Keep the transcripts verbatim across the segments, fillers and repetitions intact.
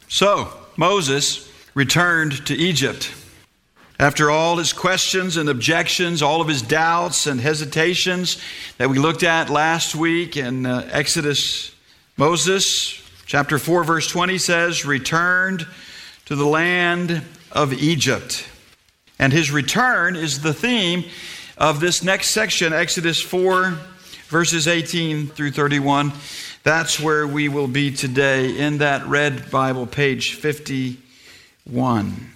So, Moses returned to Egypt. After all his questions and objections, all of his doubts and hesitations that we looked at last week in uh, Exodus, Moses, chapter four, verse twenty says, returned to the land of Egypt. And his return is the theme of this next section, Exodus four, verses eighteen through thirty-one. That's where we will be today in that red Bible, page fifty-one.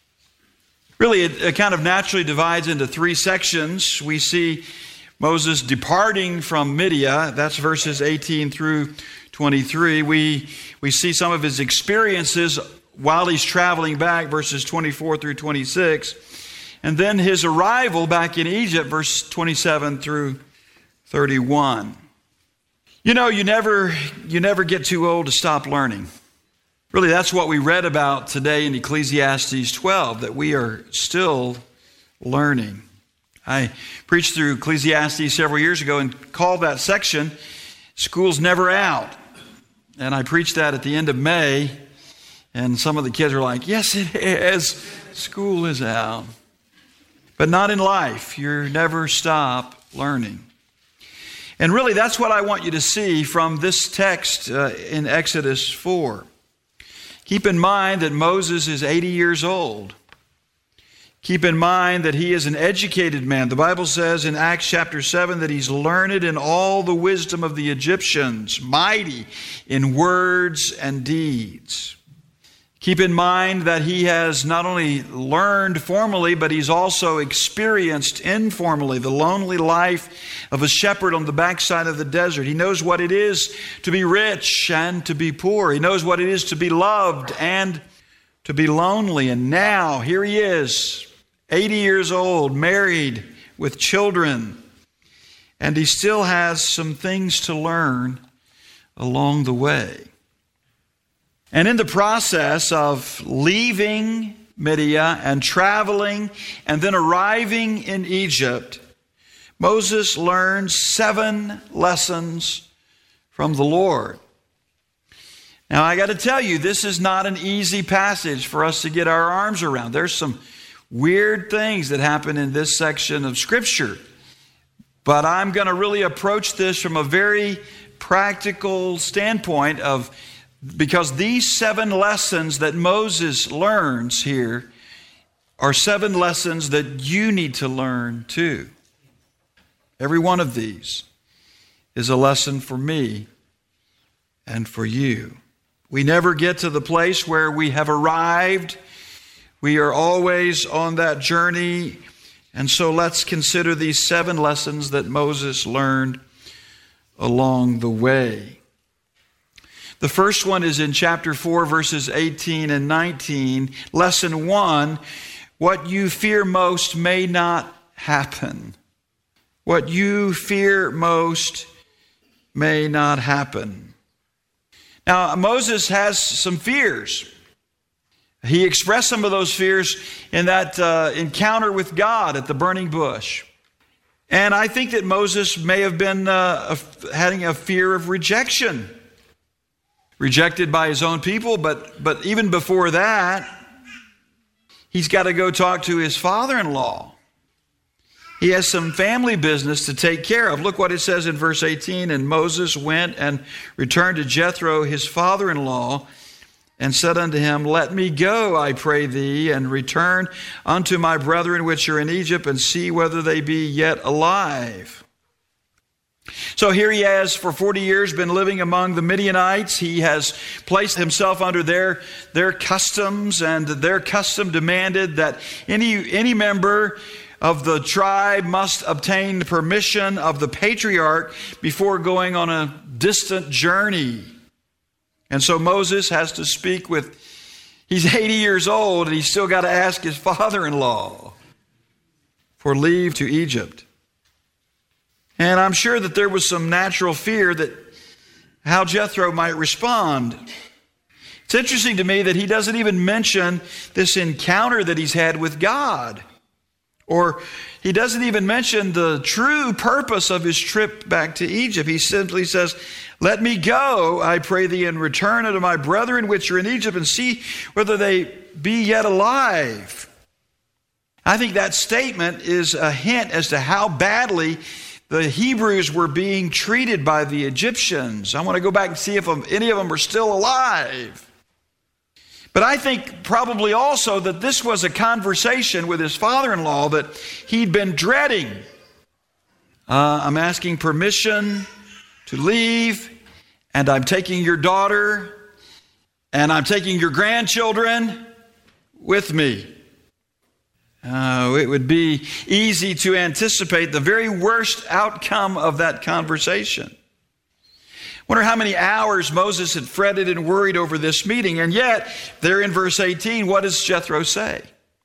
Really, it, it kind of naturally divides into three sections. We see Moses departing from Midian. That's verses eighteen through twenty-three. We, we see some of his experiences while he's traveling back, verses twenty-four through twenty-six. And then his arrival back in Egypt, verse twenty-seven through thirty-one. You know, you never, you never get too old to stop learning. Really, that's what we read about today in Ecclesiastes twelve, that we are still learning. I preached through Ecclesiastes several years ago and called that section, School's Never Out. And I preached that at the end of May, and some of the kids were like, yes, it is. School is out. But not in life. You never stop learning. And really, that's what I want you to see from this text uh, in Exodus four. Keep in mind that Moses is eighty years old. Keep in mind that he is an educated man. The Bible says in Acts chapter seven that he's learned in all the wisdom of the Egyptians, mighty in words and deeds. Keep in mind that he has not only learned formally, but he's also experienced informally the lonely life of a shepherd on the backside of the desert. He knows what it is to be rich and to be poor. He knows what it is to be loved and to be lonely. And now, here he is, eighty years old, married with children. And he still has some things to learn along the way. And in the process of leaving Midian and traveling and then arriving in Egypt, Moses learns seven lessons from the Lord. Now, I got to tell you, this is not an easy passage for us to get our arms around. There's some weird things that happen in this section of Scripture. But I'm going to really approach this from a very practical standpoint of because these seven lessons that Moses learns here are seven lessons that you need to learn too. Every one of these is a lesson for me and for you. We never get to the place where we have arrived. We are always on that journey. And so let's consider these seven lessons that Moses learned along the way. The first one is in chapter four, verses eighteen and nineteen. Lesson one, what you fear most may not happen. What you fear most may not happen. Now, Moses has some fears. He expressed some of those fears in that uh, encounter with God at the burning bush. And I think that Moses may have been uh, having a fear of rejection. Rejected by his own people, but, but even before that, he's got to go talk to his father-in-law. He has some family business to take care of. Look what it says in verse eighteen. And Moses went and returned to Jethro, his father-in-law, and said unto him, let me go, I pray thee, and return unto my brethren which are in Egypt, and see whether they be yet alive. So here he has for forty years been living among the Midianites. He has placed himself under their, their customs, and their custom demanded that any, any member of the tribe must obtain permission of the patriarch before going on a distant journey. And so Moses has to speak with, he's eighty years old and he's still got to ask his father-in-law for leave to Egypt. And I'm sure that there was some natural fear that how Jethro might respond. It's interesting to me that he doesn't even mention this encounter that he's had with God. Or he doesn't even mention the true purpose of his trip back to Egypt. He simply says, let me go, I pray thee, and return unto my brethren which are in Egypt, and see whether they be yet alive. I think that statement is a hint as to how badly the Hebrews were being treated by the Egyptians. I want to go back and see if any of them are still alive. But I think probably also that this was a conversation with his father-in-law that he'd been dreading. Uh, I'm asking permission to leave, and I'm taking your daughter, and I'm taking your grandchildren with me. Uh, it would be easy to anticipate the very worst outcome of that conversation. Wonder how many hours Moses had fretted and worried over this meeting. And yet, there in verse eighteen, what does Jethro say?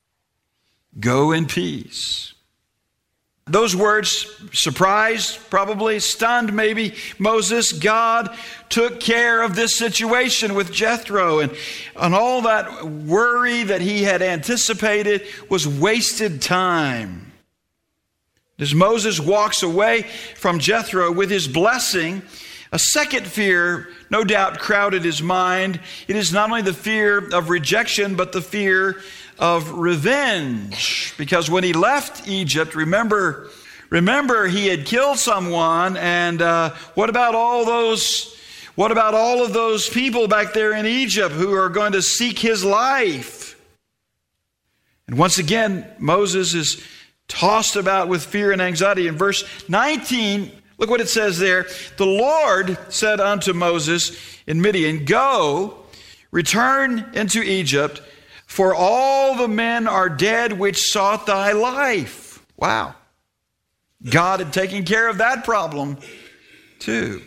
Go in peace. Those words surprised, probably stunned maybe Moses. God took care of this situation with Jethro, and, and all that worry that he had anticipated was wasted time. As Moses walks away from Jethro with his blessing, a second fear no doubt crowded his mind. It is not only the fear of rejection, but the fear of revenge. Because when he left Egypt, remember, remember he had killed someone, and uh, what about all those, what about all of those people back there in Egypt who are going to seek his life? And once again, Moses is tossed about with fear and anxiety. In verse nineteen, look what it says there. The Lord said unto Moses in Midian, go, return into Egypt, for all the men are dead which sought thy life. Wow. God had taken care of that problem too.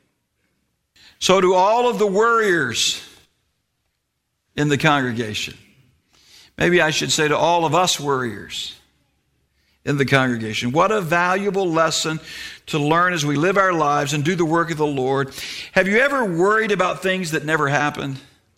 So do all of the worriers in the congregation. Maybe I should say to all of us worriers in the congregation. What a valuable lesson to learn as we live our lives and do the work of the Lord. Have you ever worried about things that never happened?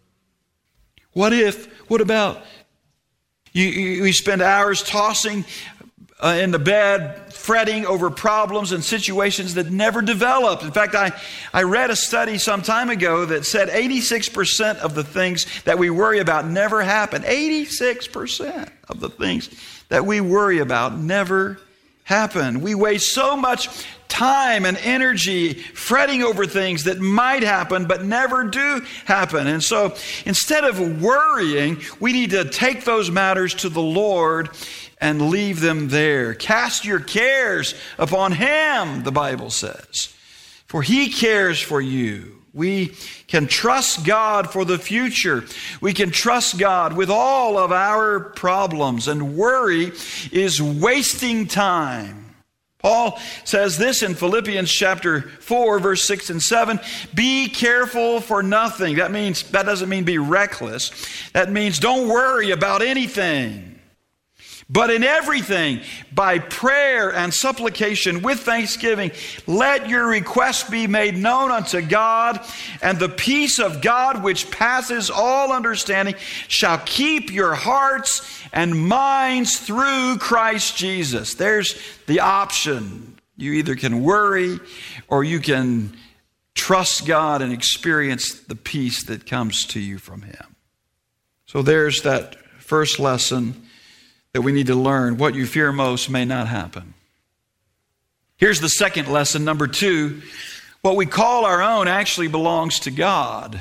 What if, what about, you, you, you spend hours tossing uh, in the bed, fretting over problems and situations that never developed. In fact, I, I read a study some time ago that said eighty-six percent of the things that we worry about never happen. eighty-six percent of the things that we worry about never happen. We waste so much time and energy fretting over things that might happen but never do happen. And so instead of worrying, we need to take those matters to the Lord and leave them there. Cast your cares upon Him, the Bible says, for He cares for you. We can trust God for the future. We can trust God with all of our problems, and worry is wasting time. Paul says this in Philippians chapter four, verse six and seven, be careful for nothing. That means, that doesn't mean be reckless. That means don't worry about anything. But in everything, by prayer and supplication with thanksgiving, let your requests be made known unto God, and the peace of God which passes all understanding shall keep your hearts and minds through Christ Jesus. There's the option. You either can worry or you can trust God and experience the peace that comes to you from Him. So there's that first lesson that we need to learn. What you fear most may not happen. Here's the second lesson, number two. What we call our own actually belongs to God.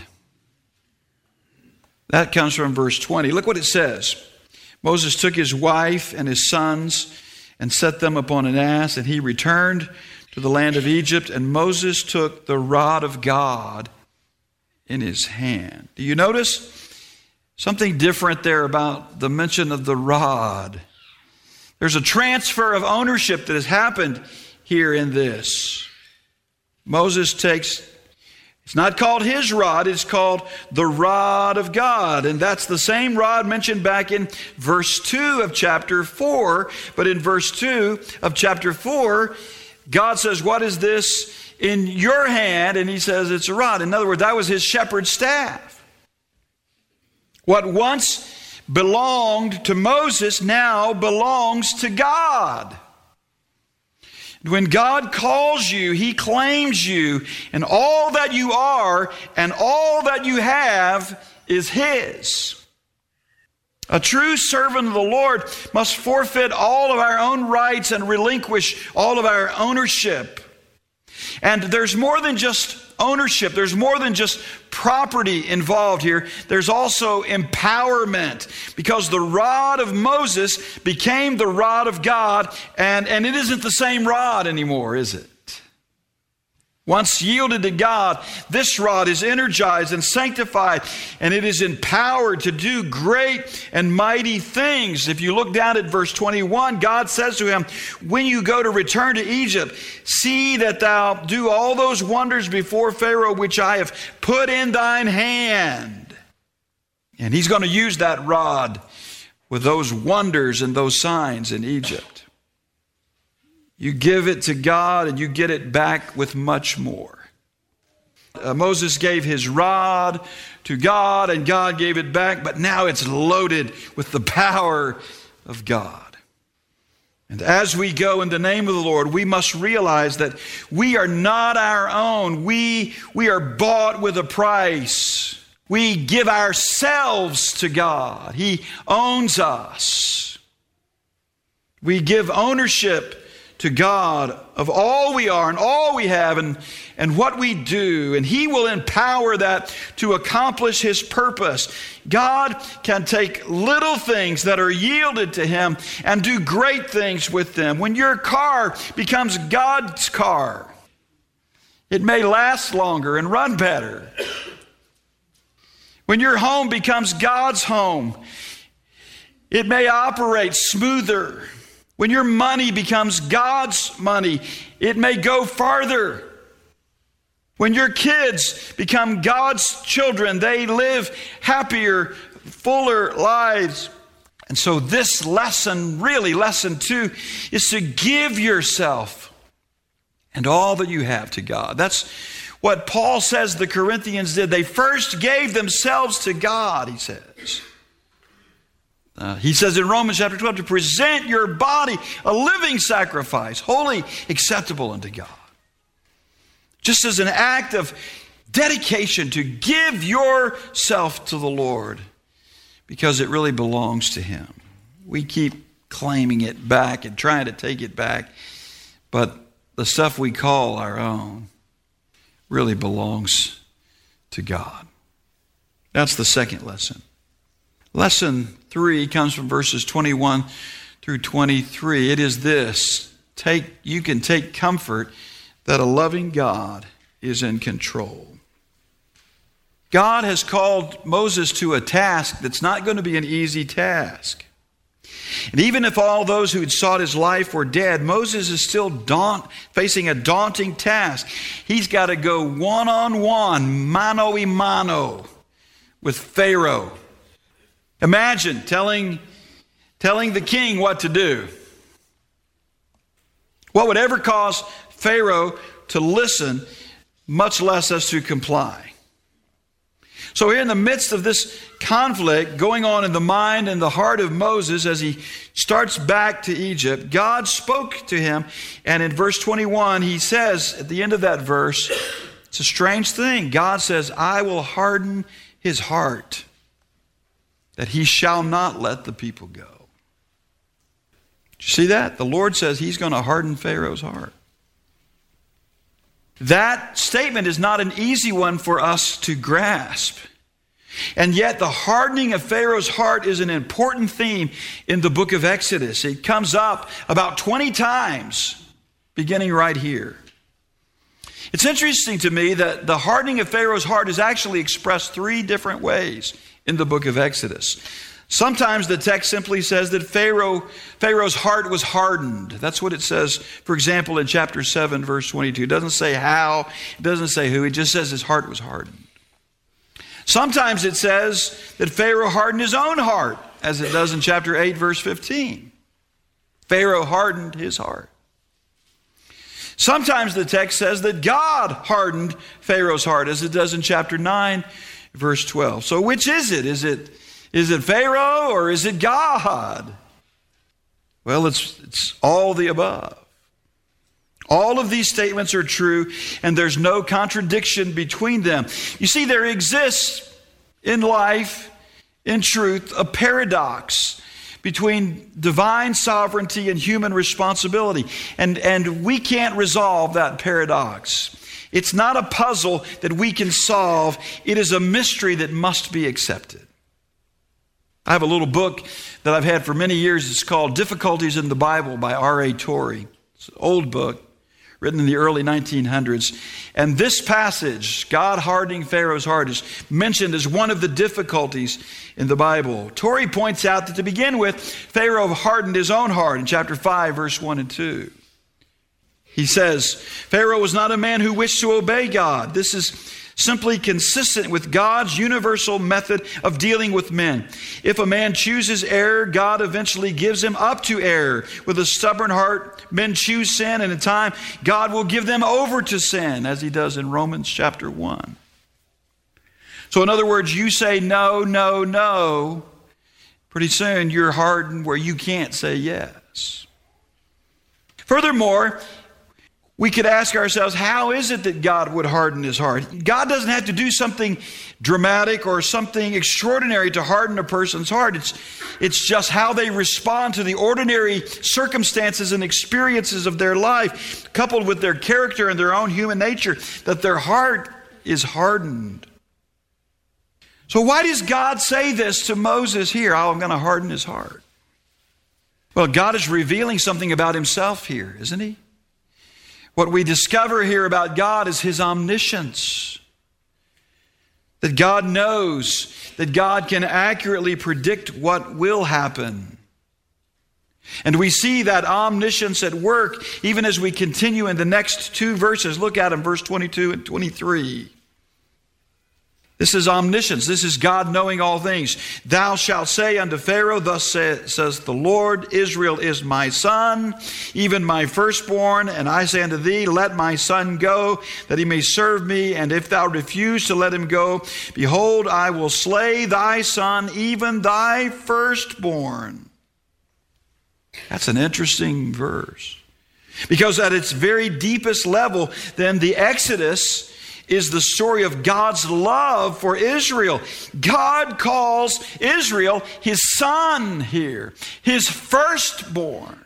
That comes from verse twenty. Look what it says. Moses took his wife and his sons and set them upon an ass, and he returned to the land of Egypt, and Moses took the rod of God in his hand. Do you notice something different there about the mention of the rod? There's a transfer of ownership that has happened here in this. Moses takes, it's not called his rod, it's called the rod of God. And that's the same rod mentioned back in verse two of chapter four. But in verse two of chapter four, God says, what is this in your hand? And he says, it's a rod. In other words, that was his shepherd's staff. What once belonged to Moses now belongs to God. When God calls you, He claims you, and all that you are and all that you have is His. A true servant of the Lord must forfeit all of our own rights and relinquish all of our ownership. And there's more than just ownership. There's more than just property involved here. There's also empowerment, because the rod of Moses became the rod of God, and, and it isn't the same rod anymore, is it? Once yielded to God, this rod is energized and sanctified, and it is empowered to do great and mighty things. If you look down at verse twenty-one, God says to him, when you go to return to Egypt, see that thou do all those wonders before Pharaoh, which I have put in thine hand. And he's going to use that rod with those wonders and those signs in Egypt. You give it to God and you get it back with much more. Uh, Moses gave his rod to God and God gave it back, but now it's loaded with the power of God. And as we go in the name of the Lord, we must realize that we are not our own. We, we are bought with a price. We give ourselves to God. He owns us. We give ownership to God of all we are and all we have and, and what we do. And He will empower that to accomplish His purpose. God can take little things that are yielded to Him and do great things with them. When your car becomes God's car, it may last longer and run better. When your home becomes God's home, it may operate smoother. When your money becomes God's money, it may go farther. When your kids become God's children, they live happier, fuller lives. And so this lesson, really lesson two, is to give yourself and all that you have to God. That's what Paul says the Corinthians did. They first gave themselves to God, he says. Uh, he says in Romans chapter twelve, to present your body a living sacrifice, holy, acceptable unto God. Just as an act of dedication to give yourself to the Lord, because it really belongs to Him. We keep claiming it back and trying to take it back, but the stuff we call our own really belongs to God. That's the second lesson. Lesson three comes from verses twenty-one through twenty-three. It is this: take, you can take comfort that a loving God is in control. God has called Moses to a task that's not going to be an easy task. And even if all those who had sought his life were dead, Moses is still daunt, facing a daunting task. He's got to go one-on-one, mano a mano, with Pharaoh. Imagine telling, telling the king what to do. What would ever cause Pharaoh to listen, much less us to comply? So here in the midst of this conflict going on in the mind and the heart of Moses as he starts back to Egypt, God spoke to him. And in verse twenty-one, he says, at the end of that verse, it's a strange thing. God says, I will harden his heart, that he shall not let the people go. Did you see that? The Lord says He's going to harden Pharaoh's heart. That statement is not an easy one for us to grasp. And yet the hardening of Pharaoh's heart is an important theme in the book of Exodus. It comes up about twenty times, beginning right here. It's interesting to me that the hardening of Pharaoh's heart is actually expressed three different ways in the book of Exodus. Sometimes the text simply says that Pharaoh, Pharaoh's heart was hardened. That's what it says, for example, in chapter seven, verse twenty-two. It doesn't say how, it doesn't say who, it just says his heart was hardened. Sometimes it says that Pharaoh hardened his own heart, as it does in chapter eight, verse fifteen. Pharaoh hardened his heart. Sometimes the text says that God hardened Pharaoh's heart, as it does in chapter nine, verse twelve. So which is it? Is it Is it Pharaoh or is it God? Well, it's, it's all the above. All of these statements are true, and there's no contradiction between them. You see, there exists in life, in truth, a paradox between divine sovereignty and human responsibility. And, and we can't resolve that paradox. It's not a puzzle that we can solve. It is a mystery that must be accepted. I have a little book that I've had for many years. It's called Difficulties in the Bible by R A Torrey. It's an old book written in the early nineteen hundreds. And this passage, God hardening Pharaoh's heart, is mentioned as one of the difficulties in the Bible. Torrey points out that to begin with, Pharaoh hardened his own heart in chapter five, verse one and two. He says, Pharaoh was not a man who wished to obey God. This is simply consistent with God's universal method of dealing with men. If a man chooses error, God eventually gives him up to error. With a stubborn heart, men choose sin, and in time, God will give them over to sin, as he does in Romans chapter one. So in other words, you say no, no, no. Pretty soon, you're hardened where you can't say yes. Furthermore, we could ask ourselves, how is it that God would harden his heart? God doesn't have to do something dramatic or something extraordinary to harden a person's heart. It's, it's just how they respond to the ordinary circumstances and experiences of their life, coupled with their character and their own human nature, that their heart is hardened. So why does God say this to Moses here? Oh, I'm going to harden his heart. Well, God is revealing something about himself here, isn't he? What we discover here about God is his omniscience. That God knows, that God can accurately predict what will happen. And we see that omniscience at work even as we continue in the next two verses. Look at them, verse twenty-two and twenty-three. This is omniscience. This is God knowing all things. Thou shalt say unto Pharaoh, thus say, says the Lord, Israel is my son, even my firstborn. And I say unto thee, let my son go, that he may serve me. And if thou refuse to let him go, behold, I will slay thy son, even thy firstborn. That's an interesting verse. Because at its very deepest level, then the Exodus is the story of God's love for Israel. God calls Israel his son here, his firstborn.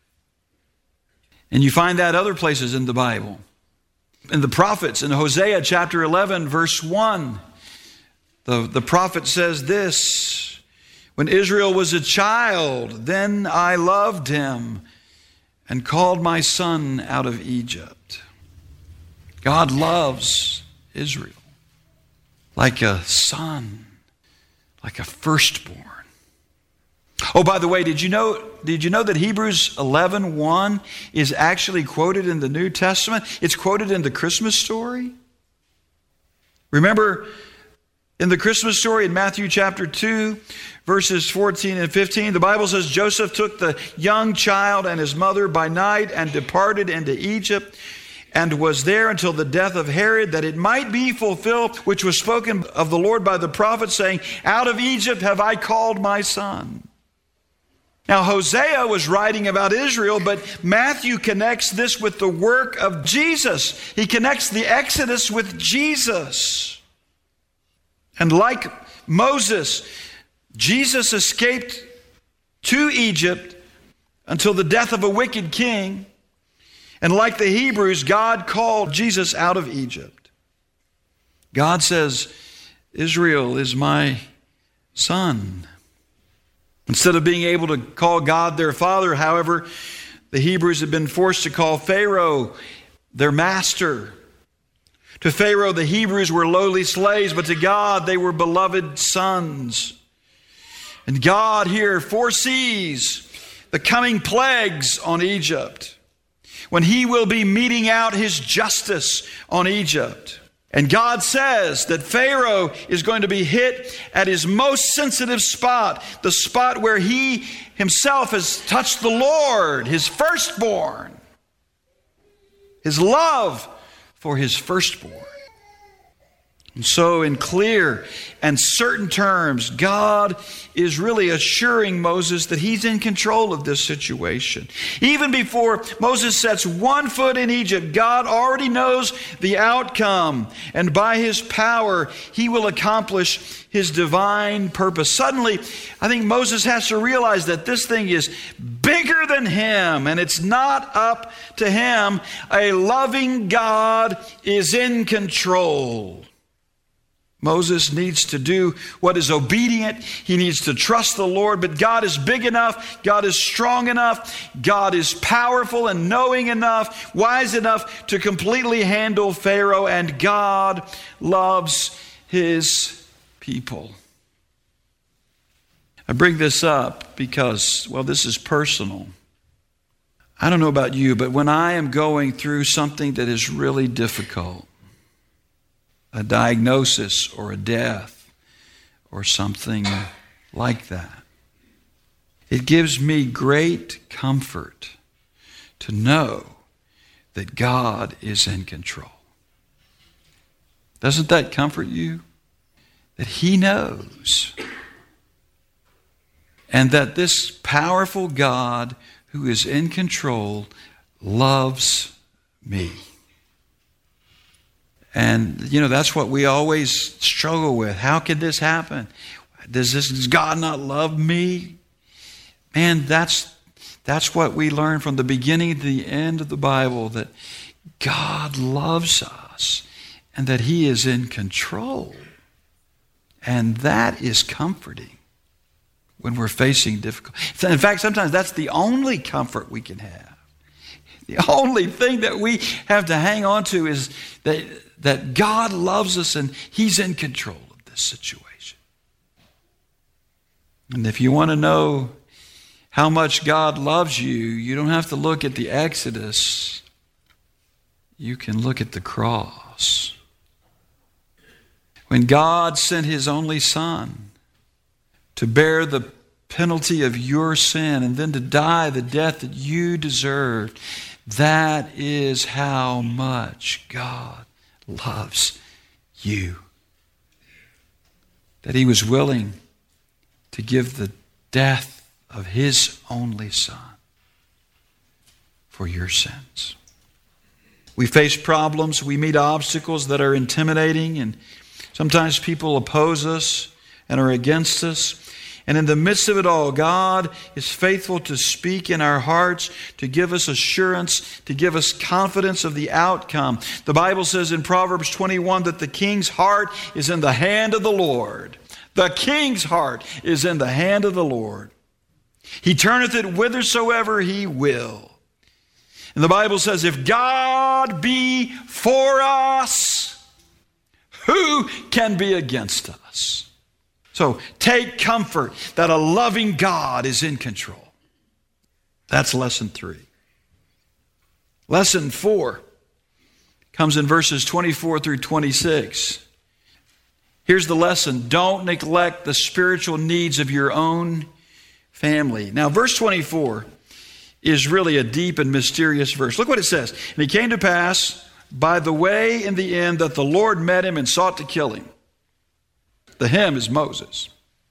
And you find that other places in the Bible. In the prophets, in Hosea chapter eleven, verse one, the, the prophet says this, when Israel was a child, then I loved him and called my son out of Egypt. God loves Israel like a son, like a firstborn. Oh, by the way, did you know, did you know that Hebrews eleven one is actually quoted in the New Testament? It's quoted in the Christmas story. Remember in the Christmas story in Matthew chapter two, verses fourteen and fifteen, the Bible says Joseph took the young child and his mother by night and departed into Egypt, and was there until the death of Herod, that it might be fulfilled, which was spoken of the Lord by the prophet, saying, out of Egypt have I called my son. Now, Hosea was writing about Israel, but Matthew connects this with the work of Jesus. He connects the Exodus with Jesus. And like Moses, Jesus escaped to Egypt until the death of a wicked king. And like the Hebrews, God called Jesus out of Egypt. God says, Israel is my son. Instead of being able to call God their father, however, the Hebrews had been forced to call Pharaoh their master. To Pharaoh, the Hebrews were lowly slaves, but to God, they were beloved sons. And God here foresees the coming plagues on Egypt, when he will be meting out his justice on Egypt. And God says that Pharaoh is going to be hit at his most sensitive spot, the spot where he himself has touched the Lord, his firstborn, his love for his firstborn. And so in clear and certain terms, God is really assuring Moses that he's in control of this situation. Even before Moses sets one foot in Egypt, God already knows the outcome. And by his power, he will accomplish his divine purpose. Suddenly, I think Moses has to realize that this thing is bigger than him, and it's not up to him. A loving God is in control. Moses needs to do what is obedient. He needs to trust the Lord. But God is big enough. God is strong enough. God is powerful and knowing enough, wise enough to completely handle Pharaoh. And God loves his people. I bring this up because, well, this is personal. I don't know about you, but when I am going through something that is really difficult, a diagnosis or a death or something like that, it gives me great comfort to know that God is in control. Doesn't that comfort you? That he knows. And that this powerful God who is in control loves me. And, you know, that's what we always struggle with. How could this happen? Does this does God not love me? Man, that's that's what we learn from the beginning to the end of the Bible, that God loves us and that he is in control. And that is comforting when we're facing difficulty. In fact, sometimes that's the only comfort we can have. The only thing that we have to hang on to is that, that God loves us and he's in control of this situation. And if you want to know how much God loves you, you don't have to look at the Exodus. You can look at the cross. When God sent his only Son to bear the penalty of your sin and then to die the death that you deserved, that is how much God loves you. That he was willing to give the death of his only Son for your sins. We face problems, we meet obstacles that are intimidating, and sometimes people oppose us and are against us. And in the midst of it all, God is faithful to speak in our hearts, to give us assurance, to give us confidence of the outcome. The Bible says in Proverbs twenty-one that the king's heart is in the hand of the Lord. The king's heart is in the hand of the Lord. He turneth it whithersoever he will. And the Bible says, if God be for us, who can be against us? So take comfort that a loving God is in control. That's lesson three. Lesson four comes in verses twenty-four through twenty-six. Here's the lesson. Don't neglect the spiritual needs of your own family. Now, verse twenty-four is really a deep and mysterious verse. Look what it says. And it came to pass by the way in the end that the Lord met him and sought to kill him. The him is Moses.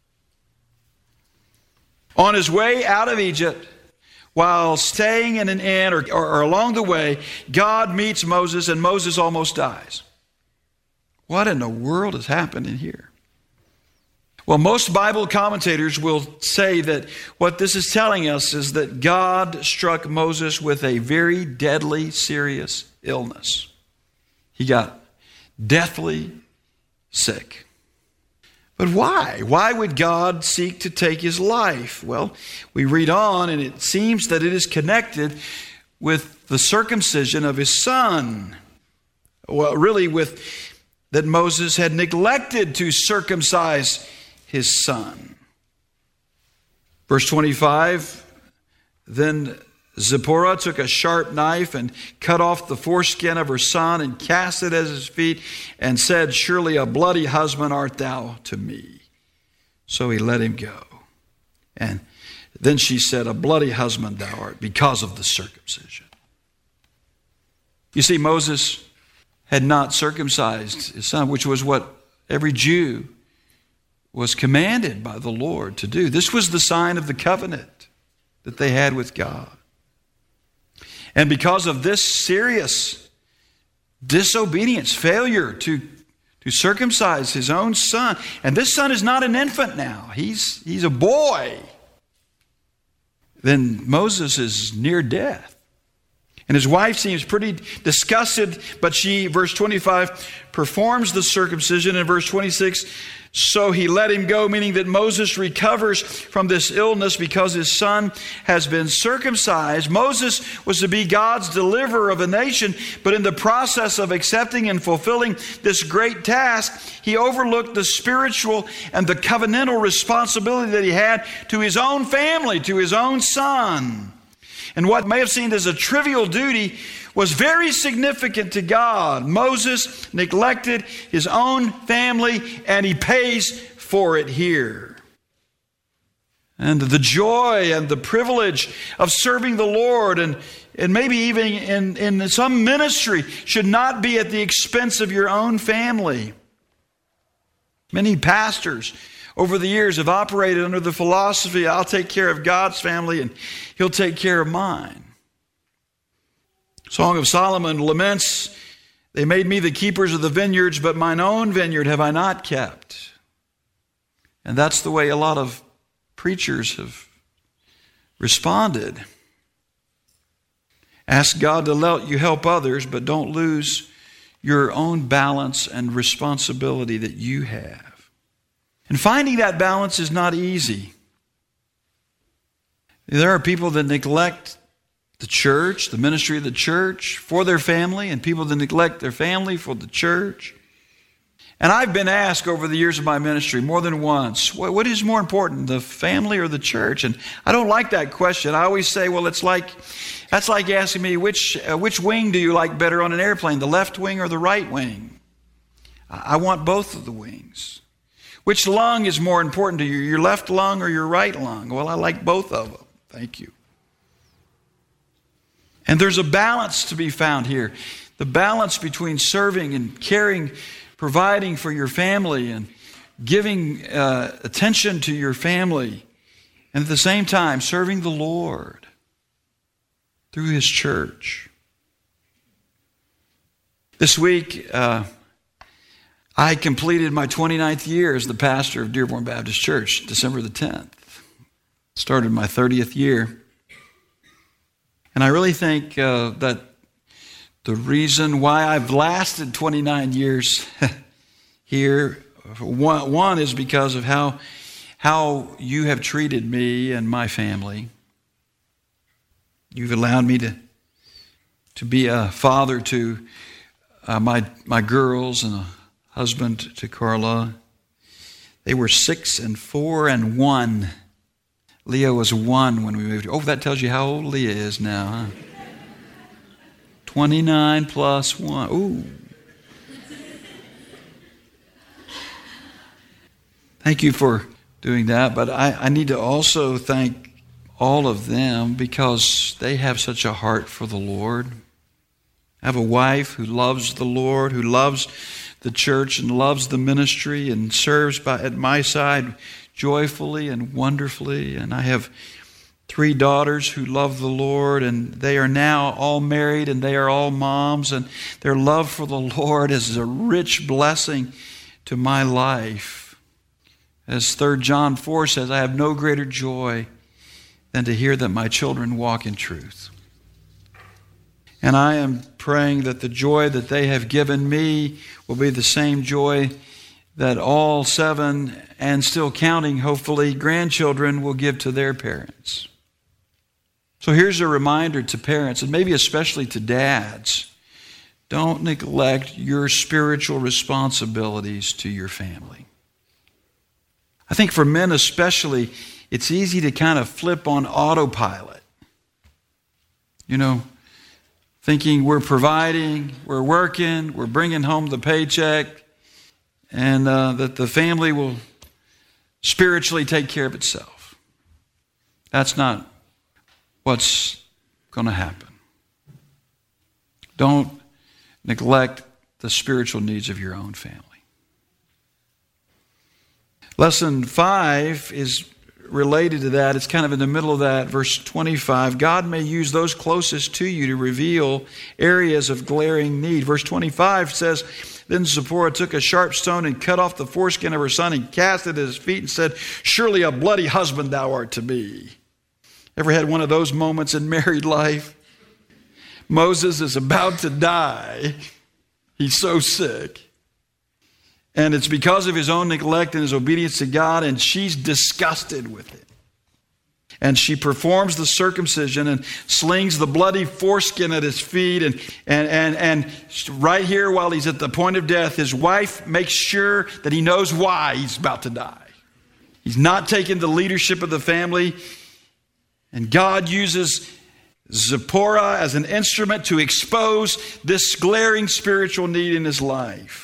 On his way out of Egypt, while staying in an inn or, or, or along the way, God meets Moses and Moses almost dies. What in the world is happening here? Well, most Bible commentators will say that what this is telling us is that God struck Moses with a very deadly, serious illness. He got deathly sick. But why? Why would God seek to take his life? Well, we read on, and it seems that it is connected with the circumcision of his son. Well, really with that Moses had neglected to circumcise his son. Verse twenty-five, then Zipporah took a sharp knife and cut off the foreskin of her son and cast it at his feet and said, surely a bloody husband art thou to me. So he let him go. And then she said, a bloody husband thou art because of the circumcision. You see, Moses had not circumcised his son, which was what every Jew was commanded by the Lord to do. This was the sign of the covenant that they had with God. And because of this serious disobedience, failure to, to circumcise his own son, and this son is not an infant now, he's, he's a boy, then Moses is near death. And his wife seems pretty disgusted, but she, verse twenty-five, performs the circumcision. In verse twenty-six, so he let him go, meaning that Moses recovers from this illness because his son has been circumcised. Moses was to be God's deliverer of a nation, but in the process of accepting and fulfilling this great task, he overlooked the spiritual and the covenantal responsibility that he had to his own family, to his own son. And what may have seemed as a trivial duty was very significant to God. Moses neglected his own family, and he pays for it here. And the joy and the privilege of serving the Lord, and, and maybe even in, in some ministry, should not be at the expense of your own family. Many pastors over the years have operated under the philosophy, I'll take care of God's family and He'll take care of mine. Song of Solomon laments, they made me the keepers of the vineyards, but mine own vineyard have I not kept. And that's the way a lot of preachers have responded. Ask God to let you help others, but don't lose your own balance and responsibility that you have. And finding that balance is not easy. There are people that neglect the church, the ministry of the church for their family, and people that neglect their family for the church. And I've been asked over the years of my ministry more than once, what is more important, the family or the church? And I don't like that question. I always say, well, it's like, that's like asking me, which, uh, which wing do you like better on an airplane, the left wing or the right wing? I want both of the wings. Which lung is more important to you, your left lung or your right lung? Well, I like both of them. Thank you. And there's a balance to be found here. The balance between serving and caring, providing for your family and giving uh, attention to your family. And at the same time, serving the Lord through His church. This week, uh, I completed my twenty-ninth year as the pastor of Dearborn Baptist Church, December the tenth. Started my thirtieth year. And I really think uh, that the reason why I've lasted twenty-nine years here, one, one is because of how, how you have treated me and my family. You've allowed me to, to be a father to uh, my, my girls and a husband to Carla. They were six and four and one. Leah was one when we moved. Oh, that tells you how old Leah is now, huh? twenty-nine plus one. Ooh. Thank you for doing that. But I, I need to also thank all of them because they have such a heart for the Lord. I have a wife who loves the Lord, who loves the church and loves the ministry and serves by, at my side joyfully and wonderfully. And I have three daughters who love the Lord, and they are now all married and they are all moms, and their love for the Lord is a rich blessing to my life. As Third John four says, I have no greater joy than to hear that my children walk in truth. And I am praying that the joy that they have given me will be the same joy that all seven and still counting, hopefully, grandchildren will give to their parents. So here's a reminder to parents, and maybe especially to dads. Don't neglect your spiritual responsibilities to your family. I think for men especially, it's easy to kind of flip on autopilot. You know, thinking we're providing, we're working, we're bringing home the paycheck, and uh, that the family will spiritually take care of itself. That's not what's going to happen. Don't neglect the spiritual needs of your own family. Lesson five is related to that. It's kind of in the middle of that. Verse twenty-five, God may use those closest to you to reveal areas of glaring need. Verse twenty-five says, then Zipporah took a sharp stone and cut off the foreskin of her son and cast it at his feet and said, surely a bloody husband thou art to me. Ever had one of those moments in married life? Moses is about to die. He's so sick. And it's because of his own neglect and his obedience to God, and she's disgusted with it. And she performs the circumcision and slings the bloody foreskin at his feet. And, and, and, and right here, while he's at the point of death, his wife makes sure that he knows why he's about to die. He's not taking the leadership of the family. And God uses Zipporah as an instrument to expose this glaring spiritual need in his life.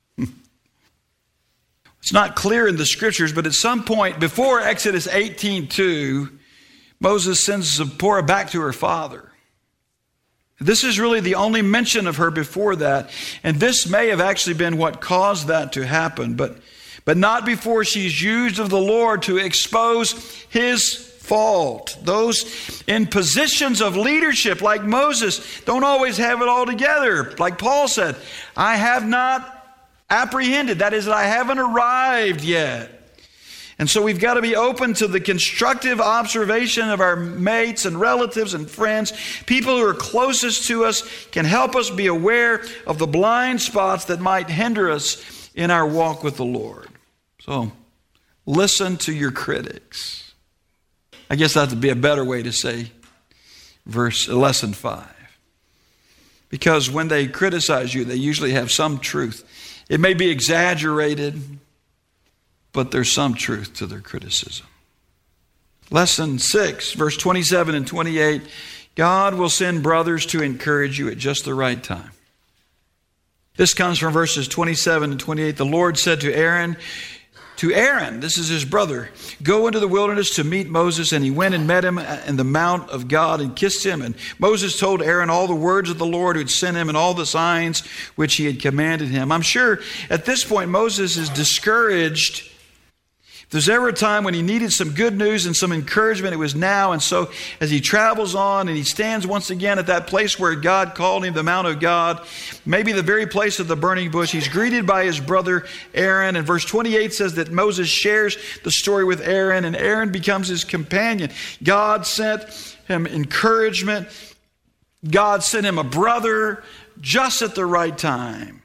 It's not clear in the scriptures, but at some point before Exodus eighteen two, Moses sends Zipporah back to her father. This is really the only mention of her before that, and this may have actually been what caused that to happen, but, but not before she's used of the Lord to expose his fault. Those in positions of leadership like Moses don't always have it all together. Like Paul said, I have not apprehended. That is, that I haven't arrived yet. And so we've got to be open to the constructive observation of our mates and relatives and friends. People who are closest to us can help us be aware of the blind spots that might hinder us in our walk with the Lord. So listen to your critics. I guess that would be a better way to say verse lesson five. Because when they criticize you, they usually have some truth. It may be exaggerated, but there's some truth to their criticism. Lesson six, verse twenty-seven and twenty-eight, God will send brothers to encourage you at just the right time. This comes from verses twenty-seven and twenty-eight. The Lord said to Aaron, to Aaron, this is his brother, go into the wilderness to meet Moses. And he went and met him in the mount of God and kissed him. And Moses told Aaron all the words of the Lord who had sent him and all the signs which he had commanded him. I'm sure at this point Moses is discouraged. If there's ever a time when he needed some good news and some encouragement, it was now. And so as he travels on and he stands once again at that place where God called him, the Mount of God, maybe the very place of the burning bush, he's greeted by his brother Aaron. And verse twenty-eight says that Moses shares the story with Aaron, and Aaron becomes his companion. God sent him encouragement. God sent him a brother just at the right time.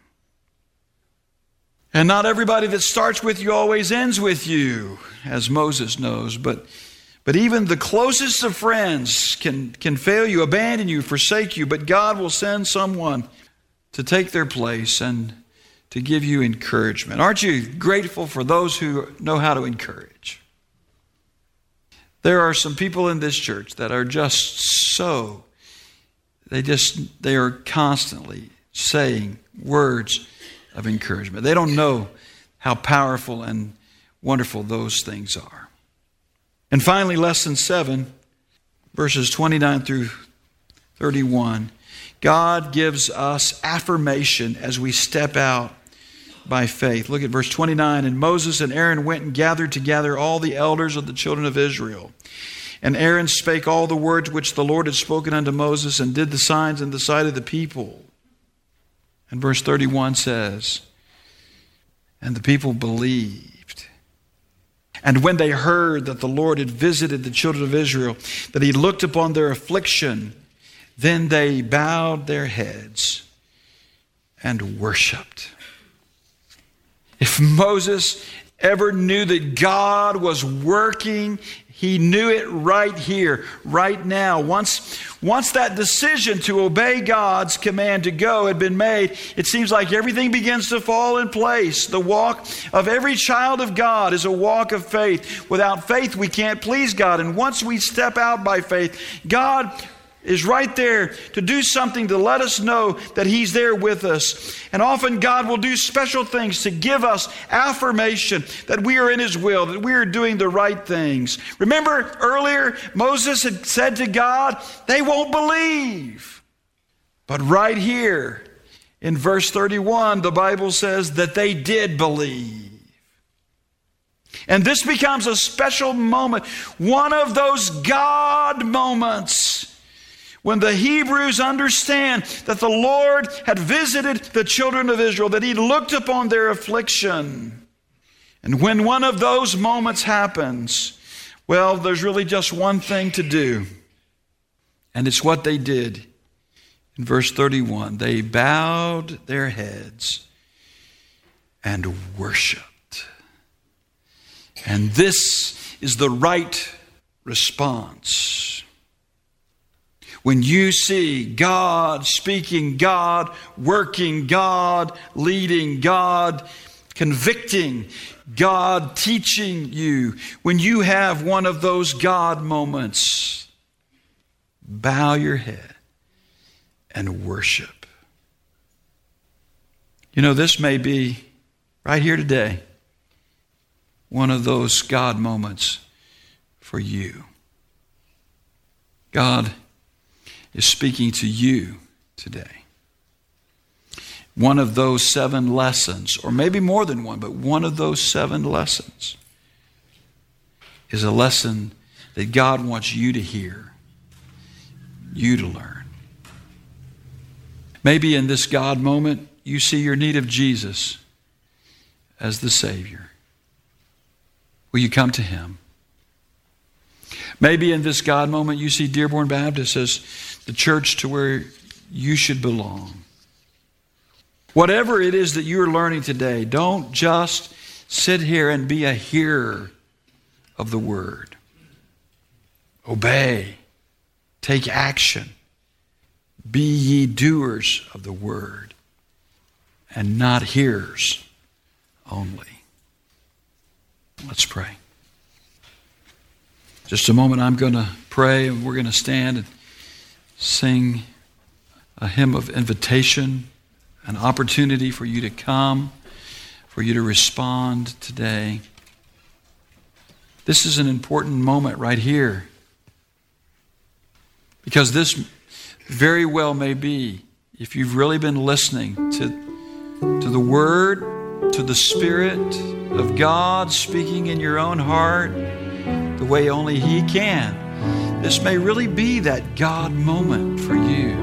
And not everybody that starts with you always ends with you, as Moses knows. But, but even the closest of friends can, can fail you, abandon you, forsake you. But God will send someone to take their place and to give you encouragement. Aren't you grateful for those who know how to encourage? There are some people in this church that are just so, they just, they are constantly saying words of encouragement. They don't know how powerful and wonderful those things are. And finally, lesson seven, verses twenty-nine through thirty-one. God gives us affirmation as we step out by faith. Look at verse twenty-nine. And Moses and Aaron went and gathered together all the elders of the children of Israel. And Aaron spake all the words which the Lord had spoken unto Moses, and did the signs in the sight of the people. And verse thirty-one says, and the people believed. And when they heard that the Lord had visited the children of Israel, that he looked upon their affliction, then they bowed their heads and worshiped. If Moses ever knew that God was working, he knew it right here, right now. Once, once that decision to obey God's command to go had been made, it seems like everything begins to fall in place. The walk of every child of God is a walk of faith. Without faith, we can't please God. And once we step out by faith, God is right there to do something to let us know that he's there with us. And often God will do special things to give us affirmation that we are in his will, that we are doing the right things. Remember earlier, Moses had said to God, they won't believe. But right here, In verse thirty-one, the Bible says that they did believe. And this becomes a special moment, one of those God moments, when the Hebrews understand that the Lord had visited the children of Israel, that He looked upon their affliction. And when one of those moments happens, well, there's really just one thing to do. And it's what they did. In verse thirty-one, they bowed their heads and worshiped. And this is the right response. When you see God speaking, God working, God leading, God convicting, God teaching you, when you have one of those God moments, bow your head and worship. You know, this may be right here today one of those God moments for you. God is speaking to you today. One of those seven lessons, or maybe more than one, but one of those seven lessons is a lesson that God wants you to hear, you to learn. Maybe in this God moment, you see your need of Jesus as the Savior. Will you come to Him? Maybe in this God moment you see Dearborn Baptist as the church to where you should belong. Whatever it is that you're learning today, don't just sit here and be a hearer of the Word. Obey. Take action. Be ye doers of the Word and not hearers only. Let's pray. Just a moment, I'm going to pray, and we're going to stand and sing a hymn of invitation, an opportunity for you to come, for you to respond today. This is an important moment right here, because this very well may be, if you've really been listening to, to the Word, to the Spirit of God speaking in your own heart the way only He can. This may really be that God moment for you.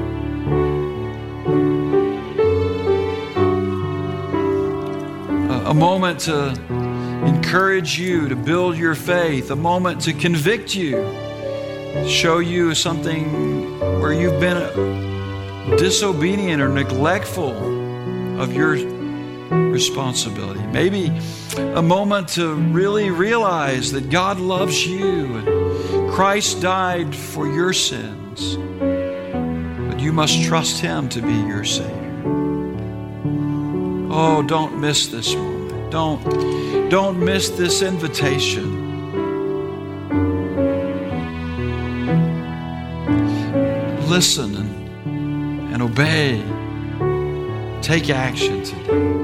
A, a moment to encourage you to build your faith, a moment to convict you, to show you something where you've been disobedient or neglectful of your responsibility. Maybe a moment to really realize that God loves you and Christ died for your sins, but you must trust Him to be your Savior. Oh, don't miss this moment. Don't, don't miss this invitation. Listen and, and obey. Take action today.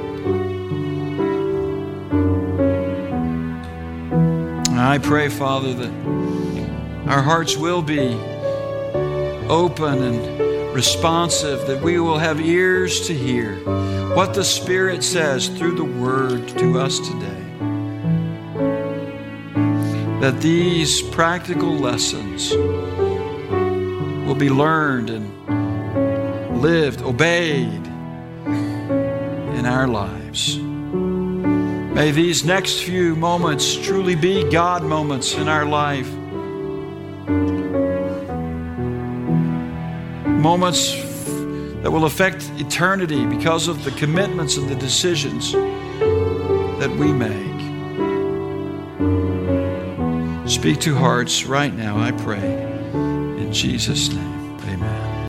I pray, Father, that our hearts will be open and responsive, that we will have ears to hear what the Spirit says through the Word to us today. That these practical lessons will be learned and lived, obeyed in our lives. May these next few moments truly be God moments in our life. Moments that will affect eternity because of the commitments and the decisions that we make. Speak to hearts right now, I pray. In Jesus' name, amen.